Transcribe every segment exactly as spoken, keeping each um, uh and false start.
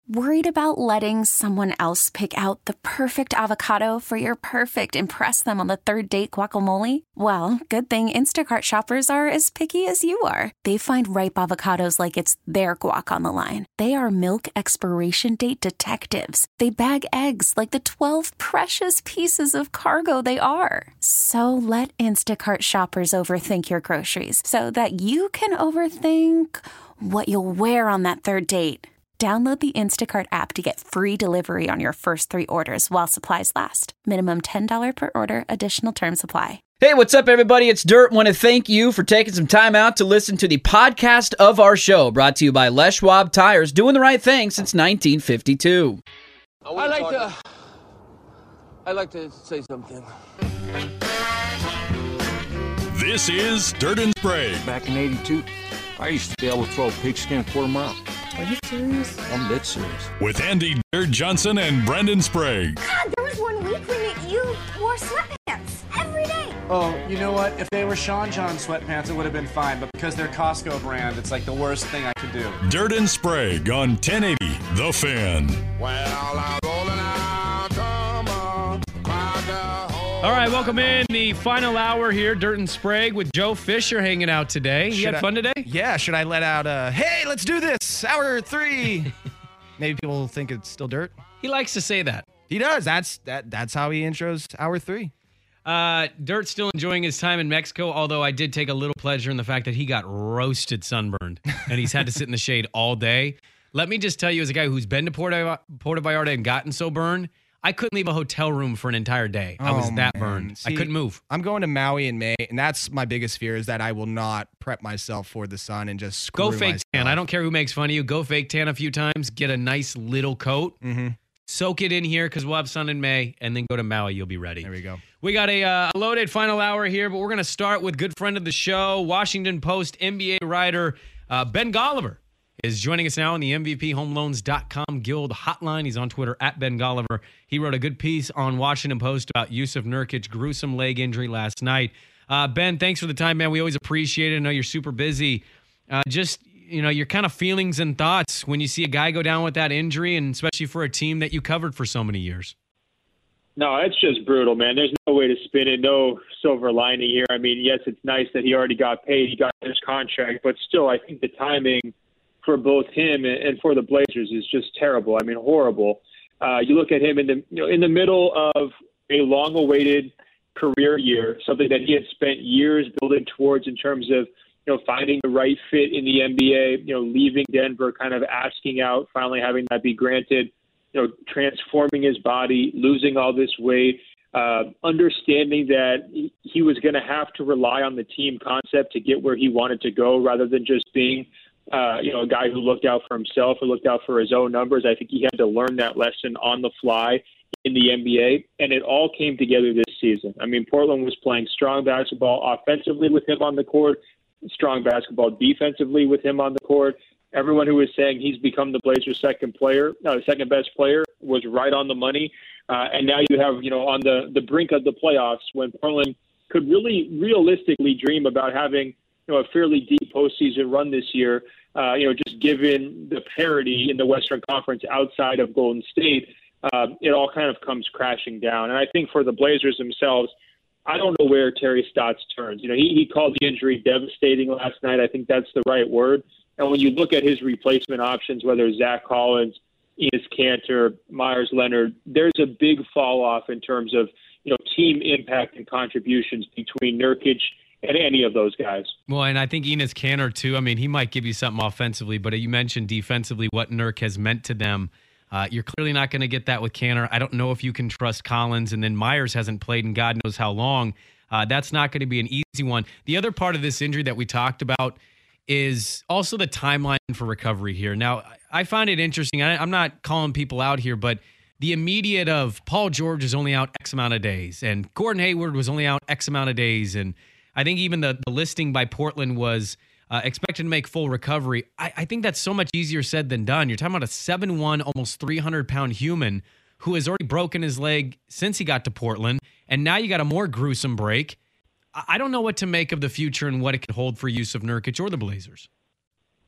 Worried about letting someone else pick out the perfect avocado for your perfect impress them on the third date guacamole? Well, good thing Instacart shoppers are as picky as you are. They find ripe avocados like it's their guac on the line. They are milk expiration date detectives. They bag eggs like the twelve precious pieces of cargo they are. So let Instacart shoppers overthink your groceries so that you can overthink what you'll wear on that third date. Download the Instacart app to get free delivery on your first three orders while supplies last. Minimum ten dollars per order. Additional terms apply. Hey, what's up, everybody? It's Dirt. Want to thank you for taking some time out to listen to the podcast of our show, brought to you by Les Schwab Tires, doing the right thing since nineteen fifty-two. I like to... I like to say something. This is Dirt and Sprague. Back in eighty-two, I used to be able to throw a pigskin a quarter mile. Are you serious? I'm dead serious. With Andy Dirt Johnson and Brendan Sprague. God, there was one week when you wore sweatpants every day. Oh, you know what? If they were Sean John sweatpants, it would have been fine. But because they're Costco brand, it's like the worst thing I could do. Dirt and Sprague on ten eighty The Fan. Well, I'm rolling out, come on, All right, welcome in the final hour here, Dirt and Sprague, with Joe Fisher hanging out today. You Should had I- fun today? Yeah, should I let out a, hey, let's do this, hour three? Maybe people think it's still dirt. He likes to say that. He does. That's that. That's how he intros hour three. Uh, Dirt's still enjoying his time in Mexico, although I did take a little pleasure in the fact that he got roasted sunburned, and he's had to sit in the shade all day. Let me just tell you, as a guy who's been to Puerto, Puerto Vallarta and gotten so burned, I couldn't leave a hotel room for an entire day. I was Oh, that man. burned. See, I couldn't move. I'm going to Maui in May, and that's my biggest fear is that I will not prep myself for the sun and just screw Go fake myself. tan. I don't care who makes fun of you. Go fake tan a few times. Get a nice little coat. Mm-hmm. Soak it in here because we'll have sun in May, and then go to Maui. You'll be ready. There we go. We got a uh, loaded final hour here, but we're going to start with good friend of the show, Washington Post N B A writer uh, Ben Golliver is joining us now on the M V P Home Loans dot com Guild hotline. He's on Twitter at Ben Golliver. He wrote a good piece on Washington Post about Jusuf Nurkic's gruesome leg injury last night. Uh, Ben, thanks for the time, man. We always appreciate it. I know you're super busy. Uh, just, you know, your kind of feelings and thoughts when you see a guy go down with that injury, and especially for a team that you covered for so many years. No, it's just brutal, man. There's no way to spin it, no silver lining here. I mean, yes, it's nice that he already got paid, he got his contract, but still, I think the timing for both him and for the Blazers is just terrible. I mean, horrible. Uh, you look at him in the you know in the middle of a long-awaited career year, something that he had spent years building towards in terms of you know finding the right fit in the N B A. You know, leaving Denver, kind of asking out, finally having that be granted. You know, transforming his body, losing all this weight, uh, understanding that he, he was going to have to rely on the team concept to get where he wanted to go, rather than just being Uh, you know, a guy who looked out for himself or looked out for his own numbers. I think he had to learn that lesson on the fly in the N B A, and it all came together this season. I mean, Portland was playing strong basketball offensively with him on the court, strong basketball defensively with him on the court. Everyone who was saying he's become the Blazers' second player, no, second best player, was right on the money. Uh, and now you have, you know, on the, the brink of the playoffs, when Portland could really realistically dream about having you know, a fairly deep postseason run this year, uh, you know, just given the parity in the Western Conference outside of Golden State, uh, it all kind of comes crashing down. And I think for the Blazers themselves, I don't know where Terry Stotts turns. You know, he, he called the injury devastating last night. I think that's the right word. And when you look at his replacement options, whether it's Zach Collins, Enes Kanter, Myers Leonard, there's a big fall off in terms of, you know, team impact and contributions between Nurkic and any of those guys. Well, and I think Enes Kanter, too. I mean, he might give you something offensively, but you mentioned defensively what Nurk has meant to them. Uh, you're clearly not going to get that with Kanter. I don't know if you can trust Collins, and then Myers hasn't played in God knows how long. Uh, that's not going to be an easy one. The other part of this injury that we talked about is also the timeline for recovery here. Now, I find it interesting. I, I'm not calling people out here, but the immediate of Paul George is only out X amount of days, and Gordon Hayward was only out X amount of days, and I think even the, the listing by Portland was uh, expected to make full recovery. I, I think that's so much easier said than done. You're talking about a seven one, almost three hundred pound human who has already broken his leg since he got to Portland, and now you got a more gruesome break. I, I don't know what to make of the future and what it could hold for Jusuf Nurkic or the Blazers.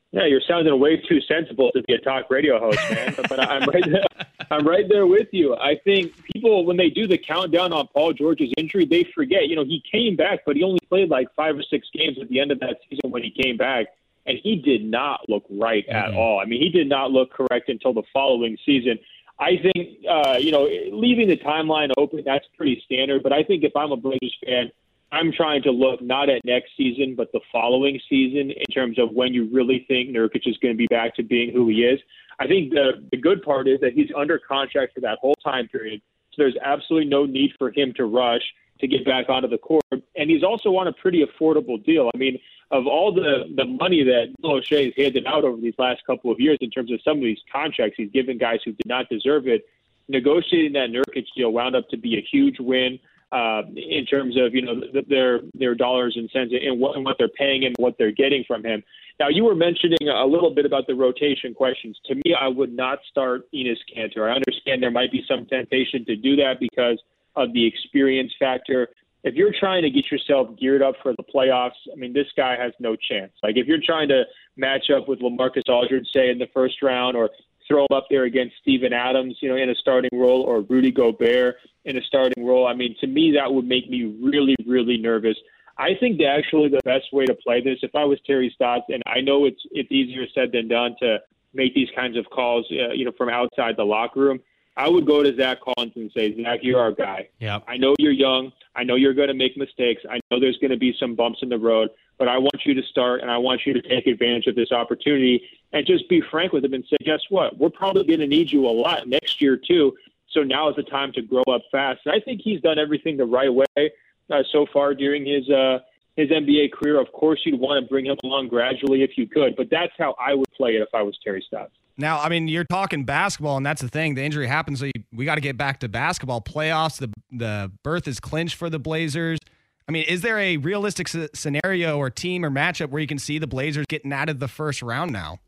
Yeah, you're sounding way too sensible to be a talk radio host, man. But I'm right there. I'm right there with you. I think people, when they do the countdown on Paul George's injury, they forget. You know, he came back, but he only played like five or six games at the end of that season when he came back, and he did not look right mm-hmm. at all. I mean, he did not look correct until the following season. I think, uh, you know, leaving the timeline open, that's pretty standard. But I think if I'm a Blazers fan, I'm trying to look not at next season, but the following season in terms of when you really think Nurkic is going to be back to being who he is. I think the, the good part is that he's under contract for that whole time period. So there's absolutely no need for him to rush to get back onto the court. And he's also on a pretty affordable deal. I mean, of all the, the money that Bill O'Shea has handed out over these last couple of years in terms of some of these contracts he's given guys who did not deserve it, negotiating that Nurkic deal wound up to be a huge win. Uh, in terms of, you know, th- their their dollars and cents and what, and what they're paying him, what they're getting from him. Now, you were mentioning a little bit about the rotation questions. To me, I would not start Enes Kanter. I understand there might be some temptation to do that because of the experience factor. If you're trying to get yourself geared up for the playoffs, I mean, this guy has no chance. Like, if you're trying to match up with LaMarcus Aldridge, say, in the first round, or throw him up there against Steven Adams, you know, in a starting role, or Rudy Gobert in a starting role. I mean, to me, that would make me really, really nervous. I think that actually the best way to play this, if I was Terry Stotts, and I know it's it's easier said than done to make these kinds of calls, uh, you know, from outside the locker room, I would go to Zach Collins and say, Zach, you're our guy. Yep. I know you're young. I know you're going to make mistakes. I know there's going to be some bumps in the road, but I want you to start, and I want you to take advantage of this opportunity and just be frank with him and say, guess what? We're probably going to need you a lot next year too. So now is the time to grow up fast. And I think he's done everything the right way uh, so far during his uh, his N B A career. Of course, you'd want to bring him along gradually if you could, but that's how I would play it if I was Terry Stotts. Now, I mean, you're talking basketball, and that's the thing. The injury happens, so you, we got to get back to basketball. Playoffs, the the berth is clinched for the Blazers. I mean, is there a realistic s- scenario or team or matchup where you can see the Blazers getting out of the first round now?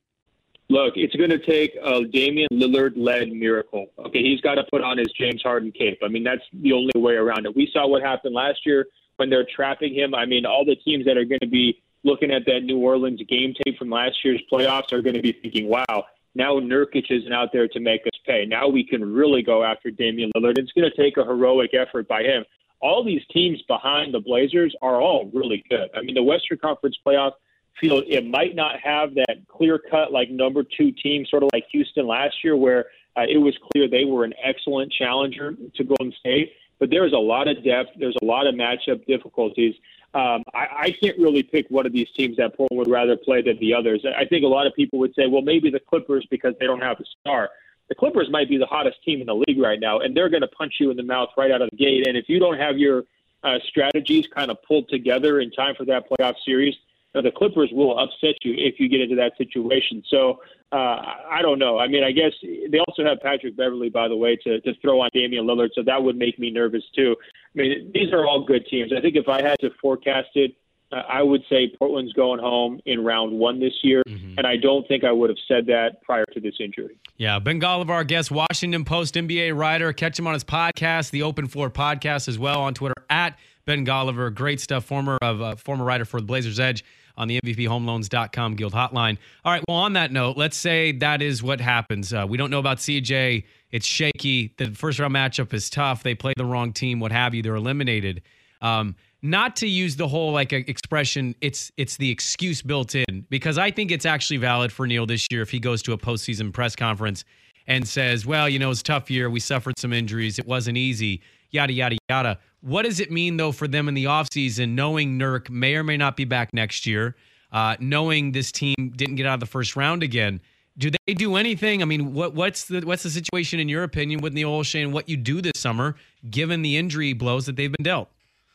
Look, it's going to take a Damian Lillard-led miracle. Okay, he's got to put on his James Harden cape. I mean, that's the only way around it. We saw what happened last year when they're trapping him. I mean, all the teams that are going to be looking at that New Orleans game tape from last year's playoffs are going to be thinking, wow, now Nurkic isn't out there to make us pay. Now we can really go after Damian Lillard. It's going to take a heroic effort by him. All these teams behind the Blazers are all really good. I mean, the Western Conference playoff field, it might not have that clear-cut, like, number two team, sort of like Houston last year, where uh, it was clear they were an excellent challenger to Golden State. But there's a lot of depth. There's a lot of matchup difficulties. Um, I, I can't really pick one of these teams that Portland would rather play than the others. I think a lot of people would say, well, maybe the Clippers because they don't have a star. The Clippers might be the hottest team in the league right now, and they're going to punch you in the mouth right out of the gate. And if you don't have your uh, strategies kind of pulled together in time for that playoff series, you know, the Clippers will upset you if you get into that situation. So uh, I don't know. I mean, I guess they also have Patrick Beverley, by the way, to, to throw on Damian Lillard, so that would make me nervous too. I mean, these are all good teams. I think if I had to forecast it, uh, I would say Portland's going home in round one this year, mm-hmm. and I don't think I would have said that prior to this injury. Yeah, Ben Golliver, our guest, Washington Post N B A writer. Catch him on his podcast, the Open Floor Podcast, as well on Twitter at Ben Golliver. Great stuff. Former of uh, former writer for the Blazers Edge on the M V P home loans dot com Guild Hotline. All right, well, on that note, let's say that is what happens. Uh, we don't know about C J. It's shaky. The first round matchup is tough. They play the wrong team, what have you. They're eliminated. Um, not to use the whole like expression, it's it's the excuse built in, because I think it's actually valid for Neil this year if he goes to a postseason press conference and says, well, you know, it's a tough year. We suffered some injuries. It wasn't easy, yada, yada, yada. What does it mean, though, for them in the offseason, knowing Nurk may or may not be back next year, uh, knowing this team didn't get out of the first round again? Do they do anything? I mean, what, what's the what's the situation, in your opinion, with Neil Olshey and what you do this summer, given the injury blows that they've been dealt?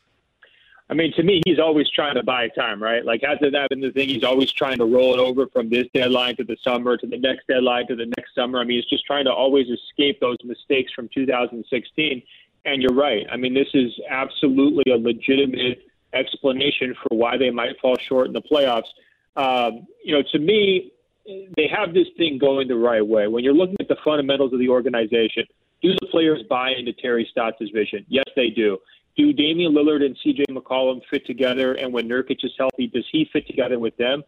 I mean, to me, he's always trying to buy time, right? Like, hasn't that been the thing? He's always trying to roll it over from this deadline to the summer, to the next deadline, to the next summer. I mean, he's just trying to always escape those mistakes from two thousand sixteen. And you're right. I mean, this is absolutely a legitimate explanation for why they might fall short in the playoffs. Um, you know, to me, they have this thing going the right way. When you're looking at the fundamentals of the organization, do the players buy into Terry Stotts' vision? Yes, they do. Do Damian Lillard and C J McCollum fit together? And when Nurkic is healthy, does he fit together with them?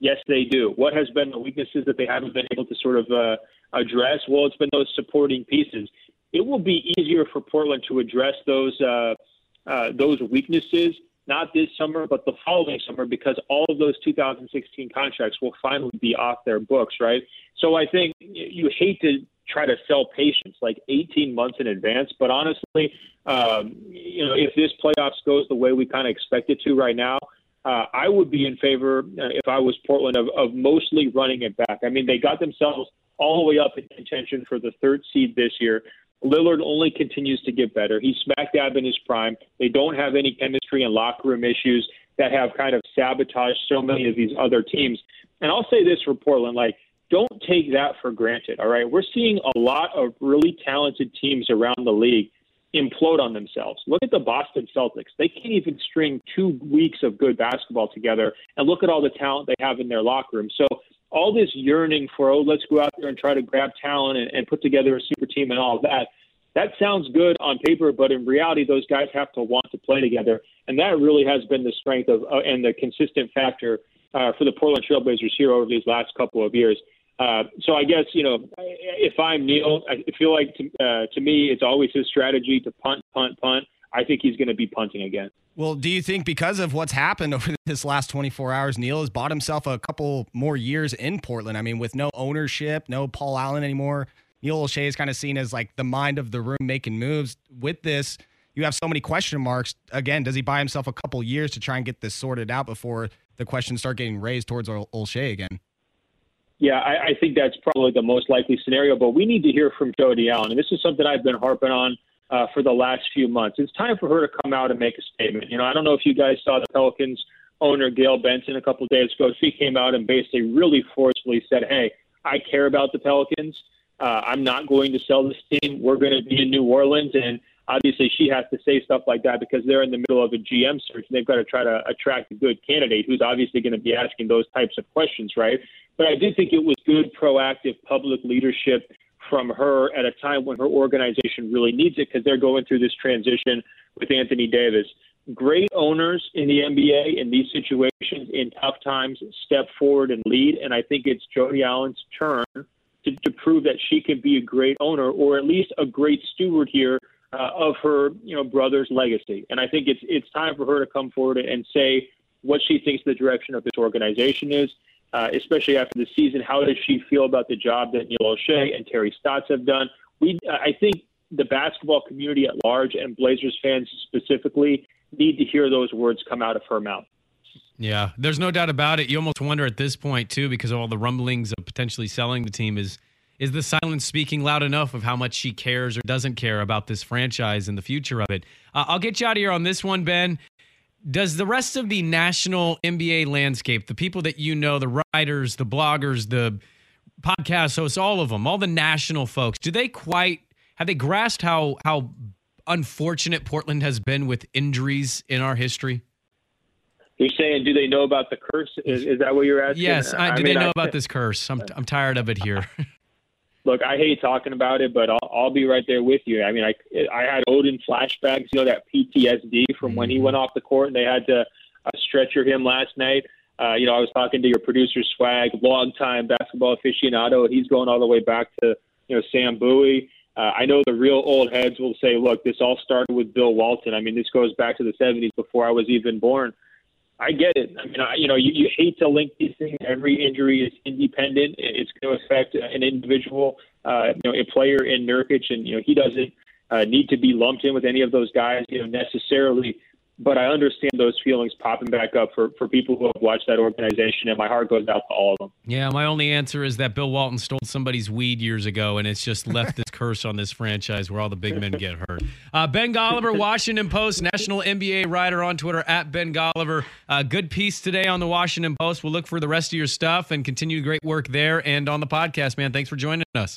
Yes, they do. What has been the weaknesses that they haven't been able to sort of uh, address? Well, it's been those supporting pieces. It will be easier for Portland to address those uh, uh, those weaknesses, not this summer, but the following summer, because all of those two thousand sixteen contracts will finally be off their books, right? So I think you hate to try to sell patience like eighteen months in advance, but honestly, um, you know, if this playoffs goes the way we kind of expect it to right now, uh, I would be in favor, uh, if I was Portland, of, of mostly running it back. I mean, they got themselves all the way up in contention for the third seed this year. Lillard only continues to get better. He's smack dab in his prime. They don't have any chemistry and locker room issues that have kind of sabotaged so many of these other teams. And I'll say this for Portland, like, don't take that for granted, all right? We're seeing a lot of really talented teams around the league implode on themselves. Look at the Boston Celtics. They can't even string two weeks of good basketball together, and look at all the talent they have in their locker room. So all this yearning for, oh, let's go out there and try to grab talent and, and put together a super team and all of that, that sounds good on paper, but in reality, those guys have to want to play together. And that really has been the strength of uh, and the consistent factor uh, for the Portland Trailblazers here over these last couple of years. Uh, so I guess, you know, if I'm Neil, I feel like to, uh, to me, it's always his strategy to punt, punt, punt. I think he's going to be punting again. Well, do you think because of what's happened over this last twenty-four hours, Neil has bought himself a couple more years in Portland? I mean, with no ownership, no Paul Allen anymore, Neil Olshey is kind of seen as like the mind of the room making moves. With this, you have so many question marks. Again, does he buy himself a couple years to try and get this sorted out before the questions start getting raised towards Olshey again? Yeah, I, I think that's probably the most likely scenario, but we need to hear from Jody Allen. And this is something I've been harping on uh, for the last few months. It's time for her to come out and make a statement. You know, I don't know if you guys saw the Pelicans owner, Gail Benson, a couple of days ago. She came out and basically really forcefully said, hey, I care about the Pelicans. Uh, I'm not going to sell this team. We're going to be in New Orleans. And obviously she has to say stuff like that because they're in the middle of a G M search, and they've got to try to attract a good candidate who's obviously going to be asking those types of questions, right? But I did think it was good, proactive public leadership from her at a time when her organization really needs it, because they're going through this transition with Anthony Davis. Great owners in the N B A in these situations, in tough times, step forward and lead, and I think it's Jody Allen's turn to, to prove that she can be a great owner, or at least a great steward here uh, of her, you know, brother's legacy. And I think it's it's time for her to come forward and say what she thinks the direction of this organization is. Uh, especially after the season, how does she feel about the job that Neil Olshey and Terry Stotts have done? We, I think the basketball community at large and Blazers fans specifically need to hear those words come out of her mouth. Yeah, there's no doubt about it. You almost wonder at this point, too, because of all the rumblings of potentially selling the team, is is the silence speaking loud enough of how much she cares or doesn't care about this franchise and the future of it? Uh, I'll get you out of here on this one, Ben. Does the rest of the national N B A landscape, the people that you know, the writers, the bloggers, the podcast hosts, all of them, all the national folks, do they quite, have they grasped how how unfortunate Portland has been with injuries in our history? You're saying, do they know about the curse? Is, is that what you're asking? Yes. I, do I mean, they know I, about this curse? I'm I'm tired of it here. Look, I hate talking about it, but I'll, I'll be right there with you. I mean, I I had Odin flashbacks, you know, that P T S D from mm-hmm. when he went off the court and they had to uh, stretcher him last night. Uh, you know, I was talking to your producer, Swag, longtime basketball aficionado, and he's going all the way back to, you know, Sam Bowie. Uh, I know the real old heads will say, look, this all started with Bill Walton. I mean, this goes back to the seventies before I was even born. I get it. I mean, I, you know, you, you hate to link these things. Every injury is independent. It's going to affect an individual, uh, you know, a player in Nurkic, and, you know, he doesn't uh, need to be lumped in with any of those guys, you know, necessarily. But I understand those feelings popping back up for, for people who have watched that organization, and my heart goes out to all of them. Yeah, my only answer is that Bill Walton stole somebody's weed years ago, and it's just left this curse on this franchise where all the big men get hurt. Uh, Ben Golliver, Washington Post, national N B A writer on Twitter, at Ben Golliver. Uh, good piece today on the Washington Post. We'll look for the rest of your stuff and continue great work there and on the podcast, man. Thanks for joining us.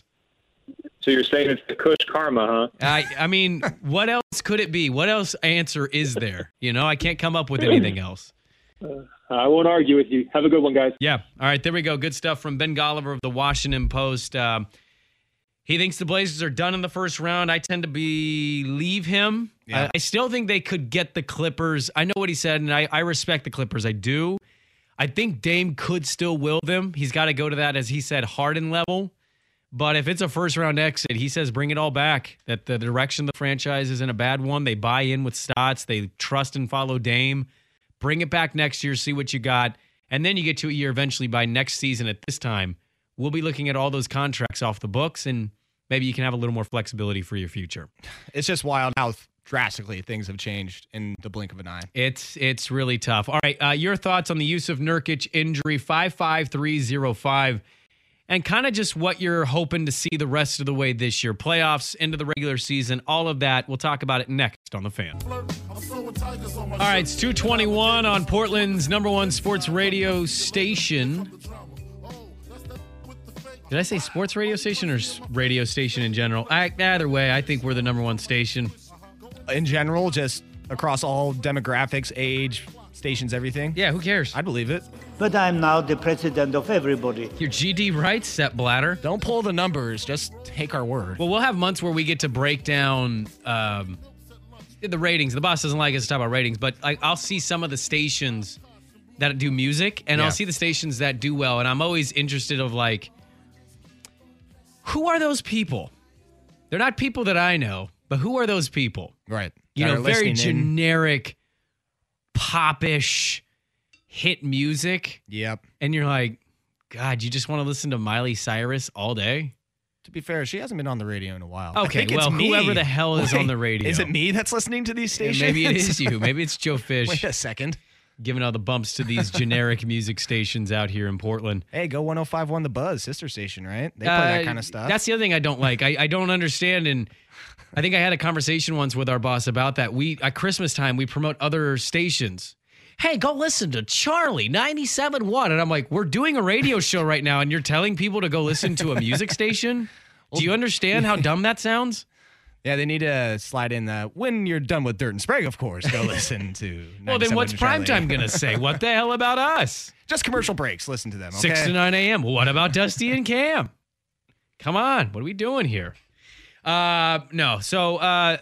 So you're saying it's the Kush karma, huh? I I mean, what else could it be? What else answer is there? You know, I can't come up with anything else. Uh, I won't argue with you. Have a good one, guys. Yeah. All right, there we go. Good stuff from Ben Golliver of the Washington Post. Um, he thinks the Blazers are done in the first round. I tend to believe him. Yeah. I, I still think they could get the Clippers. I know what he said, and I, I respect the Clippers. I do. I think Dame could still will them. He's got to go to that, as he said, Harden level. But if it's a first-round exit, he says bring it all back, that the direction of the franchise isn't a bad one. They buy in with Stotts. They trust and follow Dame. Bring it back next year, see what you got. And then you get to a year eventually by next season at this time. We'll be looking at all those contracts off the books, and maybe you can have a little more flexibility for your future. It's just wild how drastically things have changed in the blink of an eye. It's it's really tough. All right, uh, your thoughts on the Jusuf Nurkic injury, five five three oh five, and kind of just what you're hoping to see the rest of the way this year. Playoffs, into the regular season, all of that. We'll talk about it next on The Fan. All right, it's two twenty-one on Portland's number one sports radio station. Did I say sports radio station or radio station in general? I, either way, I think we're the number one station. In general, just across all demographics, age, stations, everything? Yeah, who cares? I believe it. But I'm now the president of everybody. Your G D right, Sepp Blatter. Don't pull the numbers. Just take our word. Well, we'll have months where we get to break down um, the ratings. The boss doesn't like us to talk about ratings, but I, I'll see some of the stations that do music, and yeah. I'll see the stations that do well, and I'm always interested of like, who are those people? They're not people that I know, but who are those people? Right. You know, very generic, pop-ish hit music. Yep. And you're like, God, you just want to listen to Miley Cyrus all day? To be fair, she hasn't been on the radio in a while. Okay, I think well, it's me. whoever the hell is Wait, on the radio. Is it me that's listening to these stations? Yeah, maybe it is you. Maybe it's Joe Fish. Wait a second. Giving all the bumps to these generic music stations out here in Portland. Hey, go one oh five one The Buzz, sister station, right? They play uh, that kind of stuff. That's the other thing I don't like. I, I don't understand, and I think I had a conversation once with our boss about that. We at Christmas time, we promote other stations. Hey, go listen to Charlie ninety-seven point one. And I'm like, we're doing a radio show right now, and you're telling people to go listen to a music station? Do you understand how dumb that sounds? Yeah, they need to slide in the, when you're done with Dirt and Sprague, of course, go listen to Well, then what's Primetime going to say? What the hell about us? Just commercial breaks. Listen to them, okay? six to nine a.m. What about Dusty and Cam? Come on. What are we doing here? Uh, no. So, uh,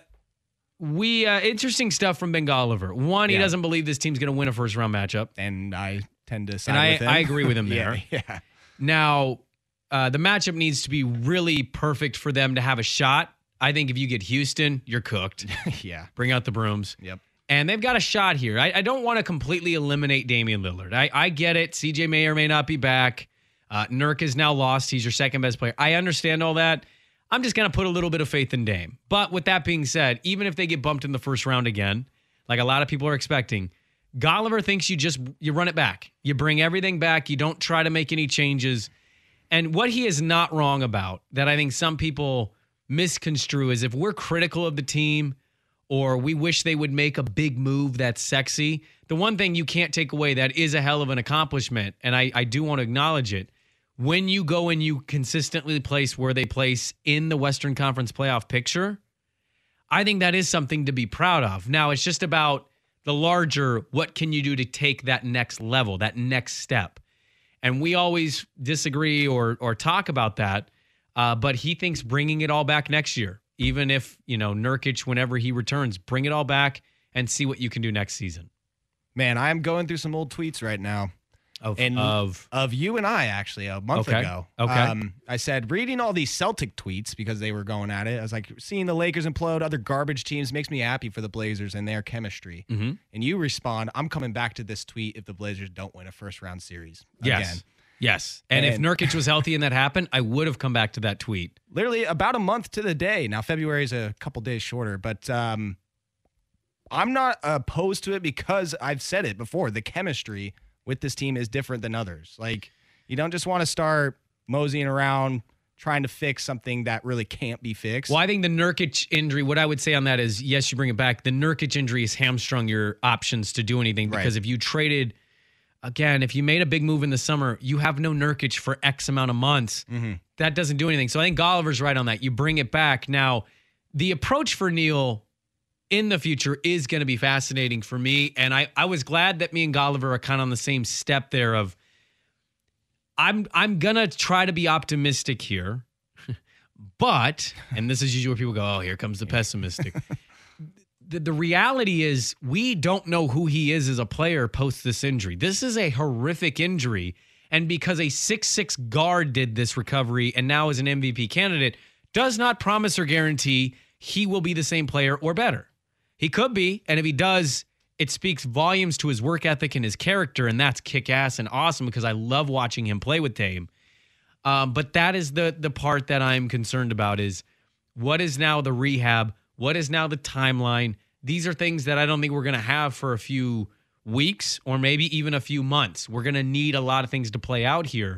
we, uh, interesting stuff from Ben Golliver. One, he yeah. doesn't believe this team's going to win a first round matchup. And I tend to side and I, with him. I agree with him there. yeah, yeah. Now, uh, the matchup needs to be really perfect for them to have a shot. I think if you get Houston, you're cooked. yeah. Bring out the brooms. Yep. And they've got a shot here. I, I don't want to completely eliminate Damian Lillard. I, I get it. C J may or may not be back. Uh, Nurk is now lost. He's your second best player. I understand all that. I'm just going to put a little bit of faith in Dame. But with that being said, even if they get bumped in the first round again, like a lot of people are expecting, Golliver thinks you just you run it back. You bring everything back. You don't try to make any changes. And what he is not wrong about, that I think some people misconstrue, is if we're critical of the team or we wish they would make a big move that's sexy, the one thing you can't take away that is a hell of an accomplishment, and I, I do want to acknowledge it, when you go and you consistently place where they place in the Western Conference playoff picture, I think that is something to be proud of. Now, it's just about the larger, what can you do to take that next level, that next step? And we always disagree or or talk about that. Uh, but he thinks bringing it all back next year, even if, you know, Nurkic, whenever he returns, bring it all back and see what you can do next season. Man, I'm going through some old tweets right now. Of and of, of you and I, actually, a month okay. ago. Okay. Um, I said, reading all these Celtic tweets because they were going at it, I was like, seeing the Lakers implode, other garbage teams makes me happy for the Blazers and their chemistry. Mm-hmm. And you respond, I'm coming back to this tweet if the Blazers don't win a first-round series yes. again. Yes. And, and if Nurkic was healthy and that happened, I would have come back to that tweet. Literally about a month to the day. Now, February is a couple days shorter, but um, I'm not opposed to it because I've said it before. The chemistry with this team is different than others. Like, you don't just want to start moseying around trying to fix something that really can't be fixed. Well, I think the Nurkic injury, what I would say on that is, yes, you bring it back. The Nurkic injury has hamstrung your options to do anything because right. if you traded... Again, if you made a big move in the summer, you have no Nurkic for X amount of months. Mm-hmm. That doesn't do anything. So I think Golliver's right on that. You bring it back. Now, the approach for Neil in the future is going to be fascinating for me. And I, I was glad that me and Golliver are kind of on the same step there of I'm I'm going to try to be optimistic here. But, and this is usually where people go, oh, here comes the pessimistic. the, the reality is we don't know who he is as a player post this injury. This is a horrific injury. And because a six six guard did this recovery and now is an M V P candidate, does not promise or guarantee he will be the same player or better. He could be, and if he does, it speaks volumes to his work ethic and his character, and that's kick-ass and awesome because I love watching him play with Dame. Um, but that is the the part that I'm concerned about is what is now the rehab? What is now the timeline? These are things that I don't think we're going to have for a few weeks or maybe even a few months. We're going to need a lot of things to play out here.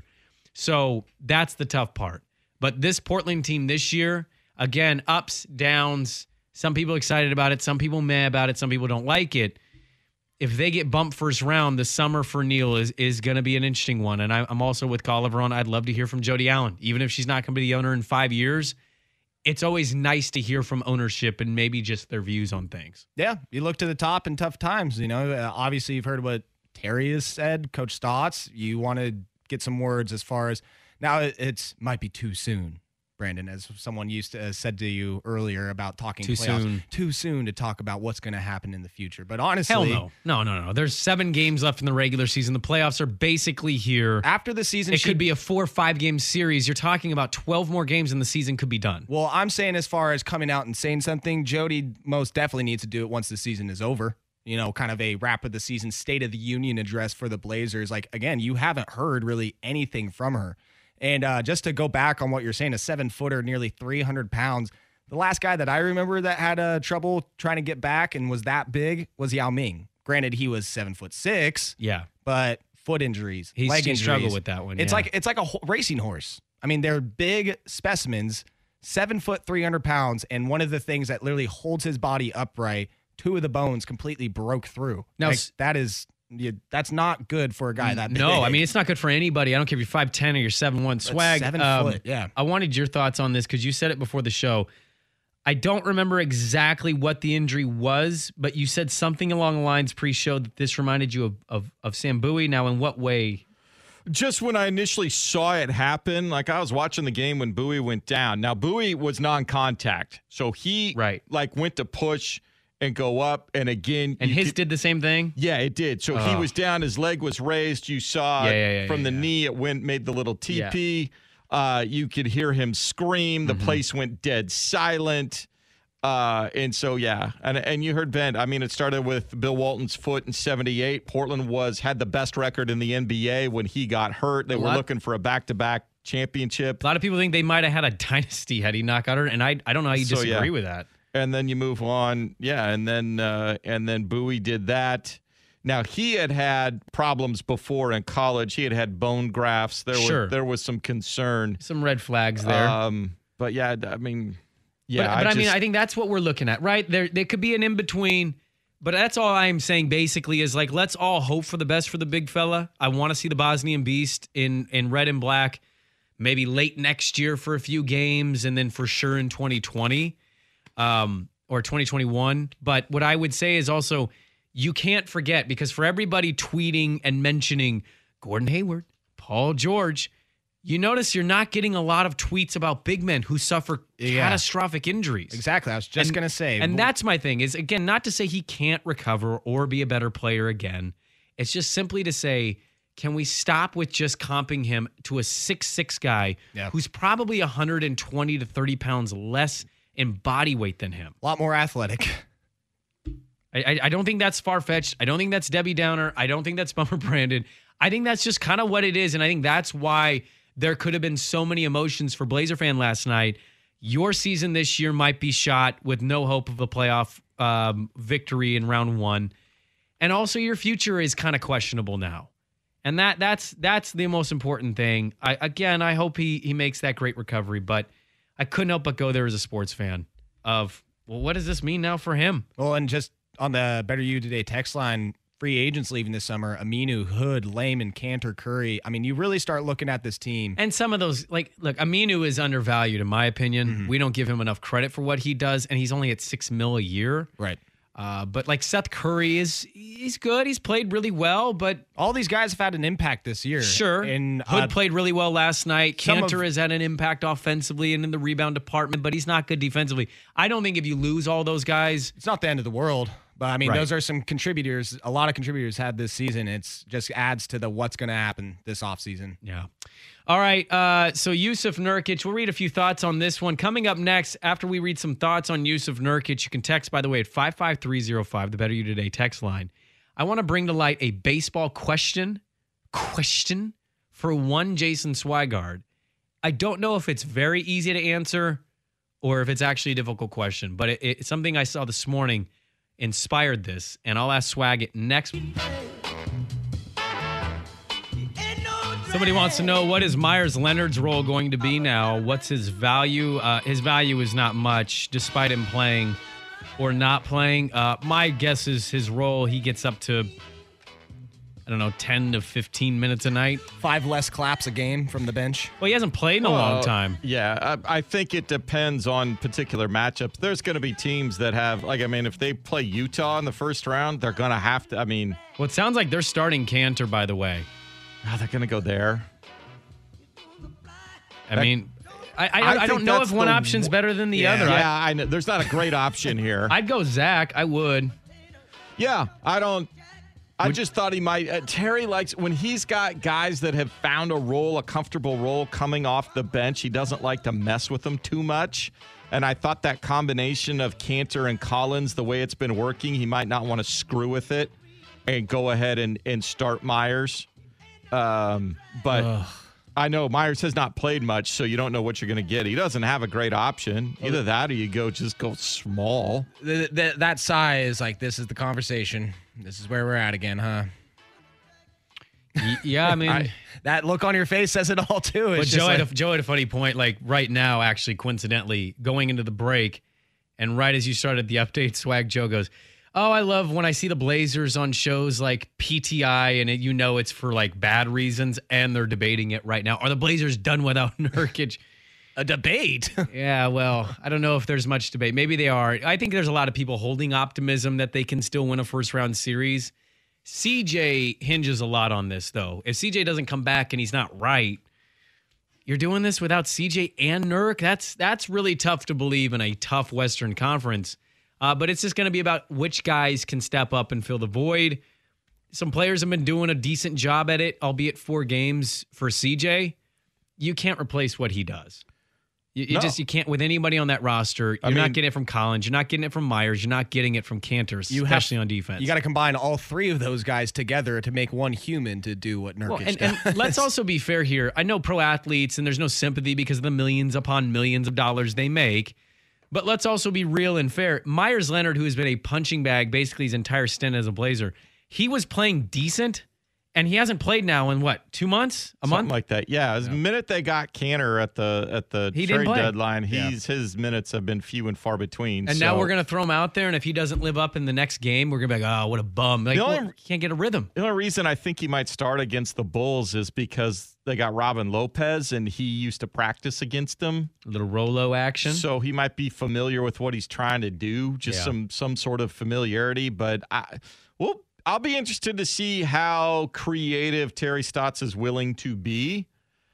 So that's the tough part. But this Portland team this year, again, ups, downs, some people excited about it, some people mad about it, some people don't like it. If they get bumped first round, the summer for Neil is is going to be an interesting one. And I, I'm also with Oliver on, I'd love to hear from Jody Allen. Even if she's not going to be the owner in five years, it's always nice to hear from ownership and maybe just their views on things. Yeah, you look to the top in tough times. You know, uh, obviously you've heard what Terry has said, Coach Stotts. You want to get some words as far as now. It it's might be too soon, Brandon, as someone used to uh, said to you earlier about talking Too playoffs. soon. Too soon to talk about what's going to happen in the future. But honestly, Hell no. No, no, no. There's seven games left in the regular season. The playoffs are basically here. After the season, it she- could be a four or five game series. You're talking about twelve more games and the season could be done. Well, I'm saying as far as coming out and saying something, Jody most definitely needs to do it once the season is over. You know, kind of a wrap of the season State of the Union address for the Blazers. Like, again, you haven't heard really anything from her. And uh, just to go back on what you're saying, a seven-footer, nearly three hundred pounds. The last guy that I remember that had uh, trouble trying to get back and was that big was Yao Ming. Granted, he was seven foot six. Yeah, but foot injuries, He's, leg he injuries. struggled with that one. It's yeah. like it's like a ho- racing horse. I mean, they're big specimens, seven foot, three hundred pounds, and one of the things that literally holds his body upright, two of the bones completely broke through. Now, Like, that is. You, that's not good for a guy that big. No, I mean, it's not good for anybody. I don't care if you're five ten or you're seven one. Swag. seven um, foot, yeah. I wanted your thoughts on this because you said it before the show. I don't remember exactly what the injury was, but you said something along the lines pre-show that this reminded you of, of, of Sam Bowie. Now, in what way? Just when I initially saw it happen, like I was watching the game when Bowie went down. Now, Bowie was non-contact, so he right. like went to push and go up, and again, and his could, did the same thing. Yeah, it did. So oh. he was down, his leg was raised. You saw yeah, yeah, yeah, from yeah, the yeah. knee, it went made the little teepee. Yeah. Uh, you could hear him scream. The mm-hmm. place went dead silent. Uh, and so yeah, and and you heard Ben. I mean, it started with Bill Walton's foot in seventy-eight. Portland was had the best record in the N B A when he got hurt. They A were lot- looking for a back-to-back championship. A lot of people think they might have had a dynasty had he not got hurt, and I I don't know how you So, disagree yeah. with that. And then you move on, yeah, and then uh, and then Bowie did that. Now he had had problems before in college. He had had bone grafts. There Sure. was there was some concern, some red flags there. Um, but yeah, I mean, yeah, but, but I, I, mean, just- I think that's what we're looking at, right? There, there could be an in between, but that's all I'm saying. Basically, is like let's all hope for the best for the big fella. I want to see the Bosnian Beast in in red and black, maybe late next year for a few games, and then for sure in twenty twenty. Um, or twenty twenty-one. But what I would say is also you can't forget, because for everybody tweeting and mentioning Gordon Hayward, Paul George, you notice you're not getting a lot of tweets about big men who suffer Yeah. catastrophic injuries. Exactly. I was just And- going to say. And that's my thing is, again, not to say he can't recover or be a better player again. It's just simply to say, can we stop with just comping him to a six six guy Yeah. who's probably one hundred twenty to thirty pounds less in body weight than him? a lot more athletic. I, I, I don't think that's far-fetched. I don't think that's Debbie Downer. I don't think that's Bummer Brandon. I think that's just kind of what it is, and I think that's why there could have been so many emotions for Blazer fan last night. Your season this year might be shot with no hope of a playoff um, victory in round one, and also your future is kind of questionable now. And that that's that's the most important thing. I again, I hope he he makes that great recovery, but I couldn't help but go there as a sports fan of, well, what does this mean now for him? Well, and just on the Better You Today text line, free agents leaving this summer, Aminu, Hood, Layman, Cantor, Curry. I mean, you really start looking at this team. And some of those, like, look, Aminu is undervalued in my opinion. Mm-hmm. We don't give him enough credit for what he does, and he's only at six mil a year. Right. Uh, but like Seth Curry is he's good. He's played really well, but all these guys have had an impact this year. Sure. And Hood uh, played really well last night. Cantor of, has had an impact offensively and in the rebound department, but he's not good defensively. I don't think if you lose all those guys, it's not the end of the world. But I mean, right. those are some contributors. A lot of contributors had this season. It's just adds to the what's going to happen this offseason. Yeah. All right. Uh, so Yusuf Nurkic, we'll read a few thoughts on this one. Coming up next, after we read some thoughts on Yusuf Nurkic, you can text, by the way, at five five three zero five, the Better You Today text line. I want to bring to light a baseball question, question for one Jason Swigard. I don't know if it's very easy to answer or if it's actually a difficult question, but it, it's something I saw this morning inspired this, and I'll ask Swag it next. Somebody wants to know, what is Myers Leonard's role going to be now? What's his value? Uh, his value is not much, despite him playing or not playing. Uh, my guess is his role, he gets up to, I don't know, ten to fifteen minutes a night. Five less claps a game from the bench. Well, he hasn't played in a well, long time. Yeah, I, I think it depends on particular matchups. There's going to be teams that have, like, I mean, if they play Utah in the first round, they're going to have to, I mean. Well, it sounds like they're starting Cantor, by the way. Oh, they're going to go there. I that, mean, I, I, I, I don't know if one the, option's better than the yeah, other. Yeah, I, I know. There's not a great option here. I'd go Zach. I would. Yeah, I don't. I just thought he might. Uh, Terry likes when he's got guys that have found a role, a comfortable role coming off the bench. He doesn't like to mess with them too much. And I thought that combination of Cantor and Collins, the way it's been working, he might not want to screw with it and go ahead and, and start Myers. Um, but Ugh. I know Myers has not played much, so you don't know what you're going to get. He doesn't have a great option. Either that or you go just go small. The, the, that size, like, this is the conversation. This is where we're at again, huh? Yeah, I mean, I, that look on your face says it all too. But it's Joe, like, had a, Joe had a funny point. Like right now, actually, coincidentally, going into the break, and right as you started the update, Swag Joe goes, "Oh, I love when I see the Blazers on shows like P T I, and it, you know it's for like bad reasons, and they're debating it right now. Are the Blazers done without Nurkic?" A debate? Yeah, well, I don't know if there's much debate. Maybe they are. I think there's a lot of people holding optimism that they can still win a first-round series. C J hinges a lot on this, though. If C J doesn't come back and he's not right, you're doing this without C J and Nurk? That's, that's really tough to believe in a tough Western Conference. Uh, but it's just going to be about which guys can step up and fill the void. Some players have been doing a decent job at it, albeit four games for C J. You can't replace what he does. You, you no. just you can't with anybody on that roster. You're I mean, not getting it from Collins. You're not getting it from Myers. You're not getting it from Cantor, especially have, on defense. You got to combine all three of those guys together to make one human to do what Nurkic well, and, does. And let's also be fair here. I know pro athletes, and there's no sympathy because of the millions upon millions of dollars they make. But let's also be real and fair. Myers Leonard, who has been a punching bag basically his entire stint as a Blazer, he was playing decent. And he hasn't played now in what, two months, a Something month, like that. Yeah, the yeah. minute they got Cantor at the at the he trade deadline, he's yeah. his minutes have been few and far between. And so. now we're gonna throw him out there, and if he doesn't live up in the next game, we're gonna be like, oh, what a bum! Like, only, well, he can't get a rhythm. The only reason I think he might start against the Bulls is because they got Robin Lopez, and he used to practice against them. A little Rolo action, so he might be familiar with what he's trying to do. Just yeah. some some sort of familiarity, but I well. I'll be interested to see how creative Terry Stotts is willing to be,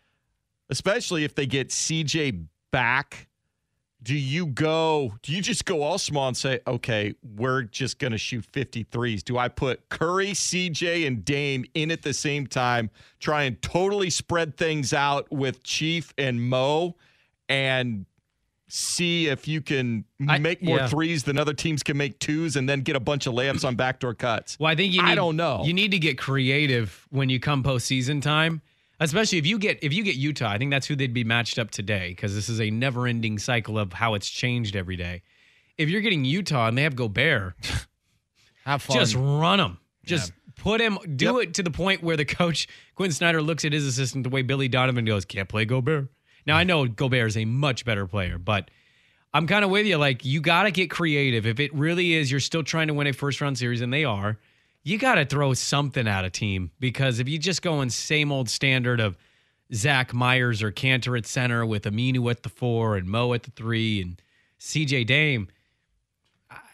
especially if they get C J back. Do you go, do you just go all small and say, okay, we're just going to shoot fifty-threes? Do I put Curry, C J, and Dame in at the same time, try and totally spread things out with Chief and Mo, and see if you can I, make more yeah. threes than other teams can make twos, and then get a bunch of layups on backdoor cuts? Well, I think you need, I don't know. You need to get creative when you come postseason time, especially if you get if you get Utah. I think that's who they'd be matched up today, because this is a never-ending cycle of how it's changed every day. If you're getting Utah and they have Gobert, have fun. Just run them. Just yeah. put him. Do yep. it to the point where the coach Quinn Snyder looks at his assistant the way Billy Donovan goes, can't play Gobert. Now, I know Gobert is a much better player, but I'm kind of with you. Like, you got to get creative. If it really is, you're still trying to win a first-round series, and they are, you got to throw something at a team, because if you just go in same old standard of Zach Myers or Cantor at center with Aminu at the four and Mo at the three and C J Dame,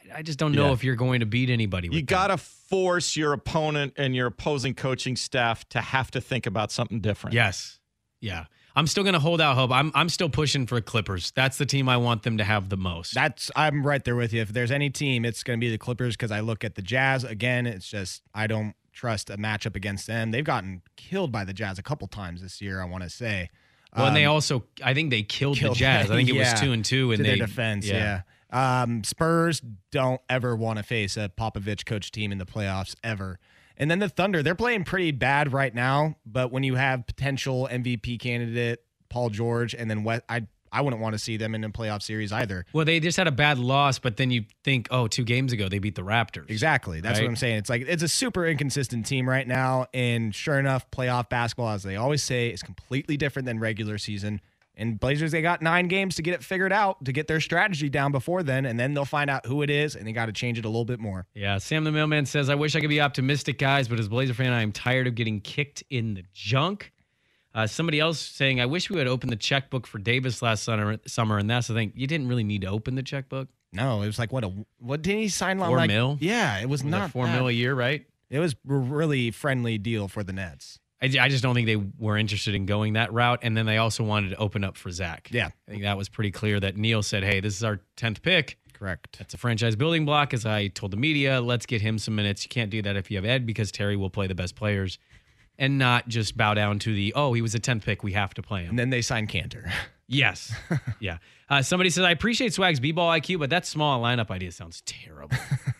I just don't know Yeah. if you're going to beat anybody with You that. got to force your opponent and your opposing coaching staff to have to think about something different. Yes. Yeah. I'm still going to hold out hope. I'm I'm still pushing for Clippers. That's the team I want them to have the most. That's I'm right there with you. If there's any team, it's going to be the Clippers because I look at the Jazz again. It's just I don't trust a matchup against them. They've gotten killed by the Jazz a couple times this year. I want to say. Well, and they Um, also, I think they killed, killed the Jazz. I think it yeah, was two and two, and to they their defense. Yeah. Um, Spurs don't ever want to face a Popovich coach team in the playoffs ever. And then the Thunder, they're playing pretty bad right now. But when you have potential M V P candidate Paul George, and then West, I I wouldn't want to see them in a playoff series either. Well, they just had a bad loss, but then you think, oh, two games ago they beat the Raptors. Exactly. That's right? what I'm saying. It's like it's a super inconsistent team right now. And sure enough, playoff basketball, as they always say, is completely different than regular season. And Blazers, they got nine games to get it figured out, to get their strategy down before then, and then they'll find out who it is, and they got to change it a little bit more. Yeah, Sam the Mailman says, I wish I could be optimistic, guys, but as a Blazer fan, I am tired of getting kicked in the junk. Uh, somebody else saying, I wish we had opened the checkbook for Davis last summer, summer, and that's the thing. You didn't really need to open the checkbook. No, it was like, what a what did he sign on? Four like, mil? Yeah, it was, It was not like four that. mil a year, right? It was a really friendly deal for the Nets. I, I just don't think they were interested in going that route. And then they also wanted to open up for Zach. Yeah. I think that was pretty clear that Neil said, hey, this is our tenth pick. Correct. That's a franchise building block. As I told the media, let's get him some minutes. You can't do that if you have Ed because Terry will play the best players and not just bow down to the, oh, he was a tenth pick. We have to play him. And then they signed Cantor. Yes. Yeah. Uh, somebody says, I appreciate Swag's B-ball I Q, but that small lineup idea sounds terrible.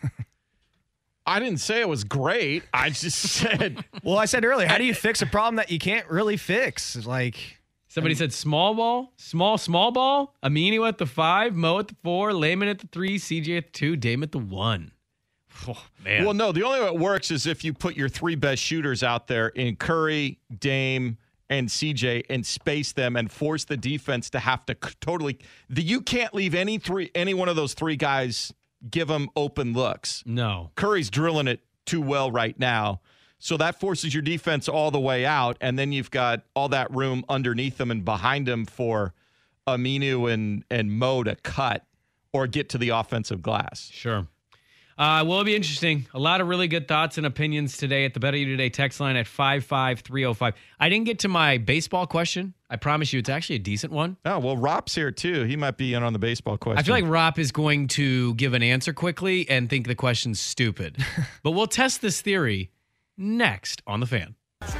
I didn't say it was great. I just said. Well, I said earlier, how do you fix a problem that you can't really fix? It's like. Somebody said small ball, small, small ball, Aminu at the five, Mo at the four, Layman at the three, C J at the two, Dame at the one. Oh, man. Well, no, the only way it works is if you put your three best shooters out there in Curry, Dame, and C J and space them and force the defense to have to c- totally the, you can't leave any three any one of those three guys give them open looks. No. Curry's drilling it too well right now. So that forces your defense all the way out, and then you've got all that room underneath them and behind them for Aminu and, and Mo to cut or get to the offensive glass. Sure. Uh, will be interesting. A lot of really good thoughts and opinions today at the Better You Today text line at five five three oh five. I didn't get to my baseball question. I promise you it's actually a decent one. Oh, well, Rop's here too. He might be in on the baseball question. I feel like Rop is going to give an answer quickly and think the question's stupid. But we'll test this theory next on The Fan. All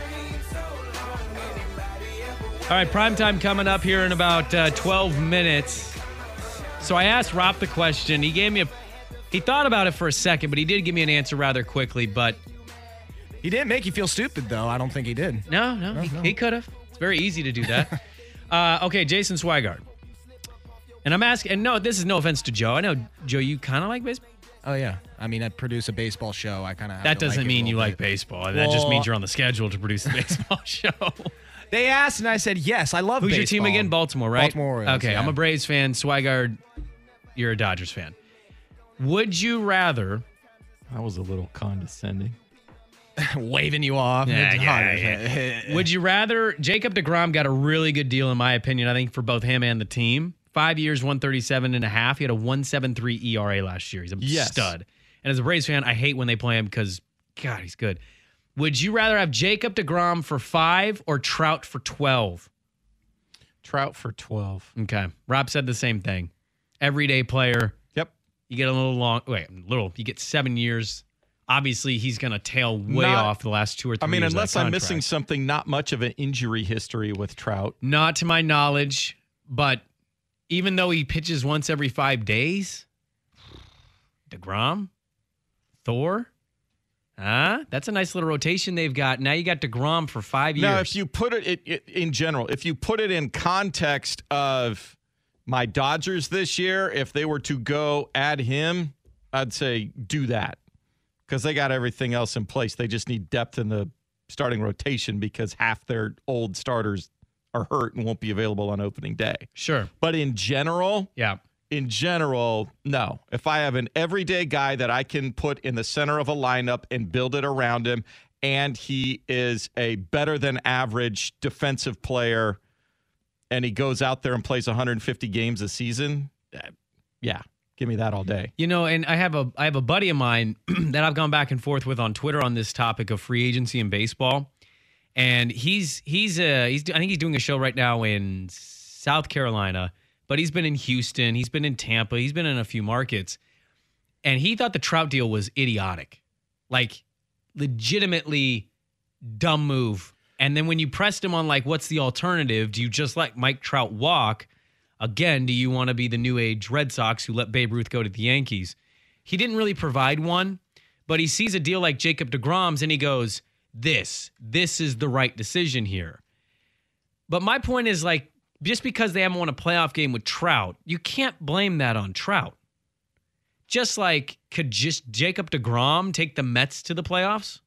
right, primetime coming up here in about uh, twelve minutes. So I asked Rop the question. He gave me a He thought about it for a second, but he did give me an answer rather quickly. But he didn't make you feel stupid, though. I don't think he did. No, no, no he, no. he could have. It's very easy to do that. uh, okay, Jason Swigard. And I'm asking, and no, this is no offense to Joe. I know, Joe, you kind of like baseball. Oh, yeah. I mean, I produce a baseball show. I kind of That doesn't like mean you you like bit. baseball. That Well, just means you're on the schedule to produce a baseball show. They asked, and I said, yes, I love Who's baseball. your team again? Baltimore, right? Baltimore Orioles, Okay, yeah. I'm a Braves fan. Swigard, you're a Dodgers fan. Would you rather... That was a little condescending. Waving you off. Yeah, It's yeah, hard. yeah. Would you rather... Jacob deGrom got a really good deal, in my opinion, I think, for both him and the team. Five years, one thirty-seven and a half. He had a one seventy-three E R A last year. He's a Yes. stud. And as a Braves fan, I hate when they play him because, God, he's good. Would you rather have Jacob deGrom for five or Trout for twelve? Trout for twelve. Okay. Rob said the same thing. Everyday player. Yep. You get a little long. Wait, little. You get seven years. Obviously, he's going to tail way Not- off the last two or three I mean, years of unless that I'm missing contract. something, not much of an injury history with Trout. Not to my knowledge, but even though he pitches once every five days, DeGrom, Thor, huh? That's a nice little rotation they've got. Now you got DeGrom for five years. Now, if you put it, it, it in general, if you put it in context of my Dodgers this year, if they were to go add him, I'd say do that because they got everything else in place. They just need depth in the starting rotation because half their old starters are hurt and won't be available on opening day. Sure. But in general, yeah. In general, no. If I have an everyday guy that I can put in the center of a lineup and build it around him, and he is a better than average defensive player, and he goes out there and plays one hundred fifty games a season, uh, yeah, Give me that all day. You know, and I have a I have a buddy of mine that I've gone back and forth with on Twitter on this topic of free agency in baseball, and he's he's uh he's I think he's doing a show right now in South Carolina, but he's been in Houston, he's been in Tampa, he's been in a few markets, and he thought the Trout deal was idiotic, like legitimately dumb move. And then when you pressed him on like, what's the alternative? Do you just let Mike Trout walk? Again, do you want to be the new age Red Sox who let Babe Ruth go to the Yankees? He didn't really provide one, but he sees a deal like Jacob deGrom's and he goes, this, this is the right decision here. But my point is like, just because they haven't won a playoff game with Trout, you can't blame that on Trout. Just like, could just Jacob deGrom take the Mets to the playoffs?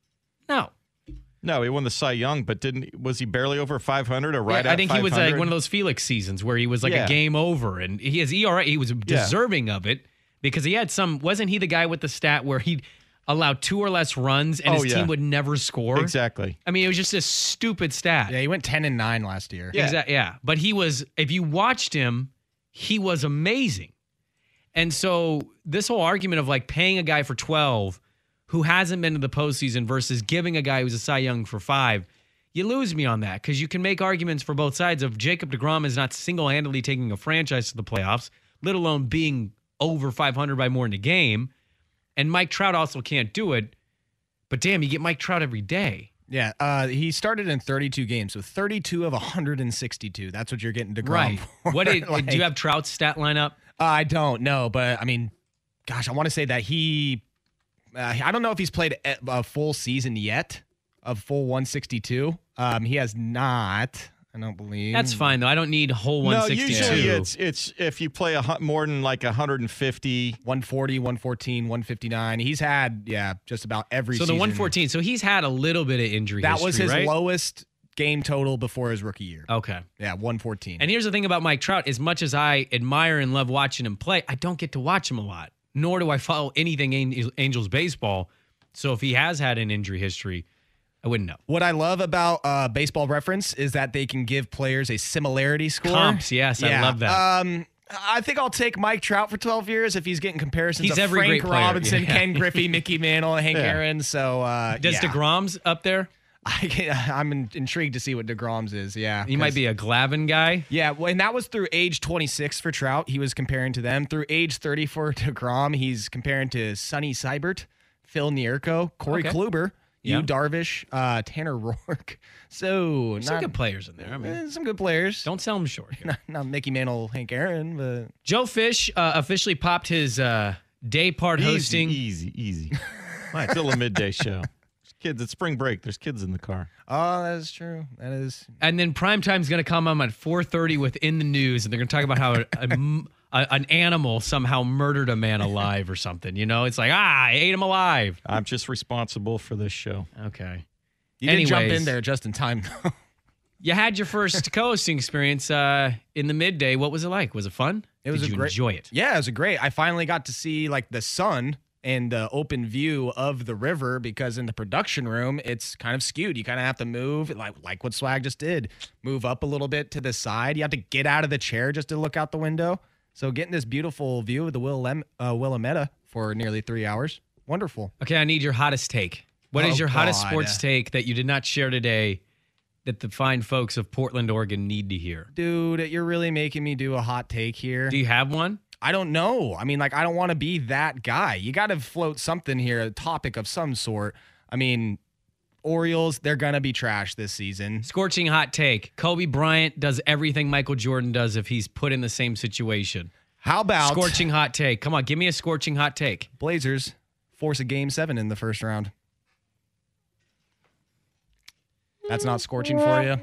No. No, he won the Cy Young, but didn't was he barely over five hundred or right yeah, at I think five hundred? He was like one of those Felix seasons where he was like yeah. a game over, and he has E R A. He was deserving yeah. of it because he had some. Wasn't he the guy with the stat where he allowed two or less runs and oh, his yeah. team would never score? Exactly. I mean, it was just a stupid stat. Yeah, he went ten and nine last year. Yeah, exactly. Yeah, but he was. If you watched him, he was amazing. And so this whole argument of like paying a guy for twelve who hasn't been to the postseason versus giving a guy who's a Cy Young for five, you lose me on that because you can make arguments for both sides of Jacob deGrom is not single-handedly taking a franchise to the playoffs, let alone being over five hundred by more in a game. And Mike Trout also can't do it. But damn, you get Mike Trout every day. Yeah, uh, he started in thirty-two games, so thirty-two of one hundred sixty-two. That's what you're getting deGrom right. for. What did, like, do you have Trout's stat line up? Uh, I don't know, but I mean, gosh, I want to say that he, uh, I don't know if he's played a full season yet, a full one sixty-two. Um, he has not. I don't believe. That's fine though. I don't need whole one sixty-two. No, usually it's it's if you play a more than like one hundred fifty, one forty, one fourteen, one fifty-nine. He's had yeah, just about every. So season. the one fourteen. So he's had a little bit of injury. That history, was his right? lowest game total before his rookie year. Okay. Yeah, one fourteen. And here's the thing about Mike Trout: as much as I admire and love watching him play, I don't get to watch him a lot. Nor do I follow anything Angels baseball. So if he has had an injury history, I wouldn't know. What I love about uh, Baseball Reference is that they can give players a similarity score. Comps, yes, yeah. I love that. Um, I think I'll take Mike Trout for twelve years if he's getting comparisons he's of every Frank great player. Robinson, yeah. Ken Griffey, Mickey Mantle, Hank Yeah. Aaron. So uh, Does yeah. deGrom's up there? I can, I'm in, intrigued to see what deGrom's is. Yeah, He might be a Glavine guy. Yeah, well, and that was through age twenty-six for Trout. He was comparing to them. Through age thirty for deGrom, he's comparing to Sonny Seibert, Phil Nierko, Corey Okay. Kluber, Yeah. Yu Darvish, uh, Tanner Roark. So There's not some good players in there. I mean, eh, some good players. don't sell them short. Here. Not, not Mickey Mantle, Hank Aaron, but Joe Fish uh, officially popped his uh, day part hosting. Easy, easy, easy. It's still a midday show. There's kids at spring break. There's kids in the car. oh, that is true. That is. And then primetime's going to come on at four thirty within the news, and they're going to talk about how a, a, a, an animal somehow murdered a man alive or something. You know, it's like, ah, I ate him alive. I'm just responsible for this show. Okay. You did jump Anyways. in there just in time, though. You had your first co-hosting experience uh, in the midday. What was it like? Was it fun? It was Did a you great, enjoy it? Yeah, it was a great. I finally got to see like the sun and the open view of the river because in the production room it's kind of skewed. You kind of have to move like like what Swag just did, move up a little bit to the side. You have to get out of the chair just to look out the window. So getting this beautiful view of the Willem, uh, Willamette for nearly three hours, wonderful. Okay, I need your hottest take. What is Oh, your hottest God. sports take that you did not share today that the fine folks of Portland, Oregon need to hear? Dude, you're really making me do a hot take here. Do you have one? I don't know. I mean, like, I don't want to be that guy. You got to float something here, a topic of some sort. I mean, Orioles, they're going to be trash this season. Scorching hot take. Kobe Bryant does everything Michael Jordan does if he's put in the same situation. How about Scorching hot take. Come on, give me a scorching hot take. Blazers force a game seven in the first round? That's not scorching for you?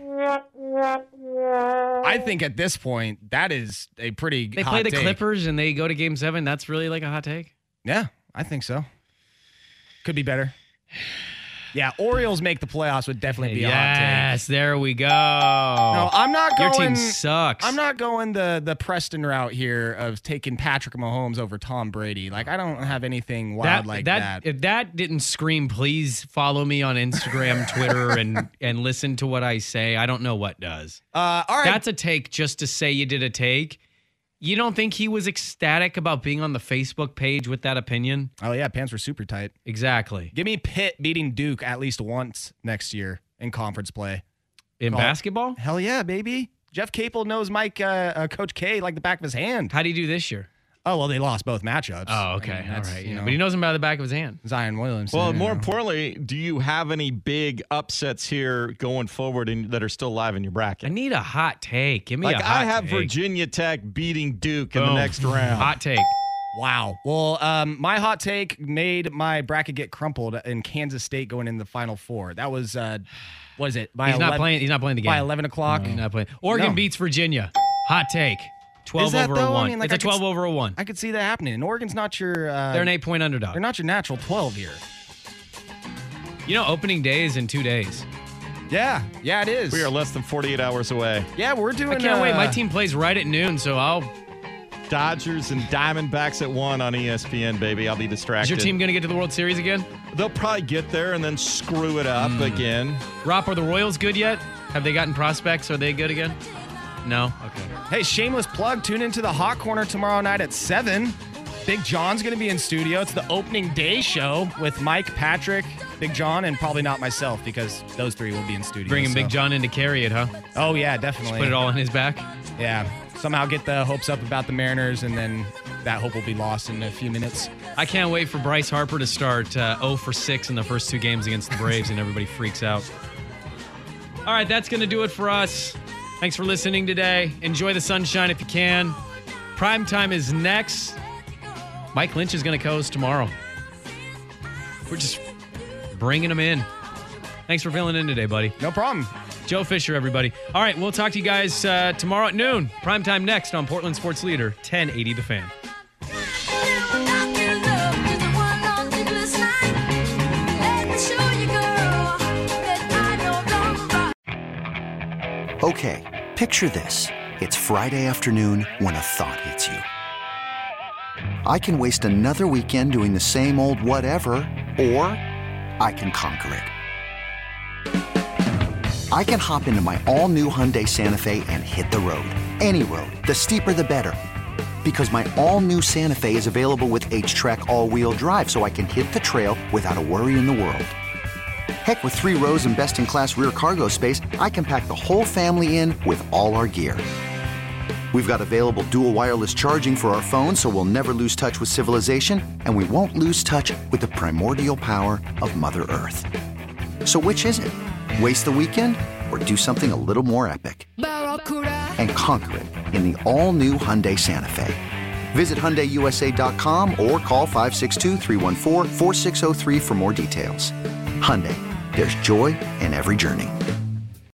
I think at this point, that is a pretty They hot play the take. Clippers and they go to game seven. That's really like a hot take? Yeah, I think so. Could be better. Yeah, Orioles make the playoffs would definitely be a hot take. Yes, there we go. No, I'm not Your going. team sucks. I'm not going the the Preston route here of taking Patrick Mahomes over Tom Brady. Like I don't have anything wild that, like that, that. If that didn't scream, please follow me on Instagram, Twitter, and and listen to what I say. I don't know what does. Uh, all right. That's a take just to say you did a take. You don't think he was ecstatic about being on the Facebook page with that opinion? Oh, yeah. Pants were super tight. Exactly. Give me Pitt beating Duke at least once next year in conference play. In Call basketball? Hell yeah, baby. Jeff Capel knows Mike, uh, uh, Coach K like the back of his hand. How do you do this year? Oh, well, they lost both matchups. Oh, okay. I mean, All that's, right. you Yeah. know, But he knows him by the back of his hand. Zion Williamson. Well, you more know. importantly, do you have any big upsets here going forward in, that are still live in your bracket? I need a hot take. Give me like a hot I have take. Virginia Tech beating Duke in Boom. the next round. Hot take. Wow. Well, um, my hot take made my bracket get crumpled in Kansas State going in the Final Four. That was, uh, what is it? By He's not eleven playing. He's not playing the game. By eleven o'clock. No, he's not playing. Oregon No. beats Virginia. Hot take. twelve Is that over though? a I one. mean, like, it's I a could twelve s- over a one. I could see that happening. And Oregon's not your. Uh, They're an eight point underdog. They're not your natural twelve here. You know, opening day is in two days. Yeah, yeah, it is. We are less than forty-eight hours away. Yeah, we're doing. I can't wait. My uh, team plays right at noon, so I'll. Dodgers and Diamondbacks at one on E S P N, baby. I'll be Is distracted. your team going to get to the World Series again? They'll probably get there and then screw it up Mm. again. Rob, are the Royals good yet? Have they gotten prospects? Are they good again? No? Okay. Hey, shameless plug. Tune into the Hot Corner tomorrow night at seven. Big John's going to be in studio. It's the opening day show with Mike, Patrick, Big John, and probably not myself because those three will be in studio. Bringing so. Big John in to carry it, huh? Oh, yeah, definitely. Put it all on his back? Yeah. Somehow get the hopes up about the Mariners, and then that hope will be lost in a few minutes. I can't wait for Bryce Harper to start uh, oh for six in the first two games against the Braves, and everybody freaks out. All right, that's going to do it for us. Thanks for listening today. Enjoy the sunshine if you can. Prime time is next. Mike Lynch is going to co-host tomorrow. We're just bringing him in. Thanks for filling in today, buddy. No problem. Joe Fisher, everybody. All right, we'll talk to you guys uh, tomorrow at noon. Prime time next on Portland Sports Leader, ten eighty The Fan. Okay, picture this. It's Friday afternoon when a thought hits you. I can waste another weekend doing the same old whatever, or I can conquer it. I can hop into my all-new Hyundai Santa Fe and hit the road. Any road. The steeper, the better. Because my all-new Santa Fe is available with H-Track all-wheel drive, so I can hit the trail without a worry in the world. Heck, with three rows and best-in-class rear cargo space, I can pack the whole family in with all our gear. We've got available dual wireless charging for our phones, so we'll never lose touch with civilization, and we won't lose touch with the primordial power of Mother Earth. So which is it? Waste the weekend or do something a little more epic? And conquer it in the all-new Hyundai Santa Fe. Visit Hyundai U S A dot com or call five six two, three one four, four six zero three for more details. Hyundai, there's joy in every journey.